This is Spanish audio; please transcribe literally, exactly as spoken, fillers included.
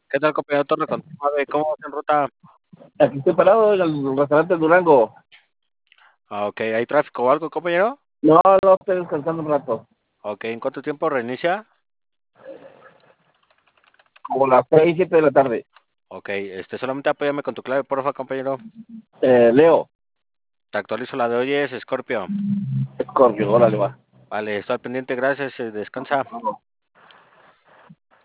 ¿Qué tal, compañero Torre? Contame, ¿cómo vas en ruta? Aquí estoy parado en el restaurante Durango. Ah, ok, ¿hay tráfico o algo, compañero? No, no, estoy descansando un rato. Ok, ¿en cuánto tiempo reinicia? Como las seis, siete de la tarde. Ok, este, solamente apóyame con tu clave, porfa, compañero. Eh, Leo, Te actualizo la de hoy, es Scorpio. Scorpio, órale, va. Vale, estoy al pendiente, gracias, eh, descansa.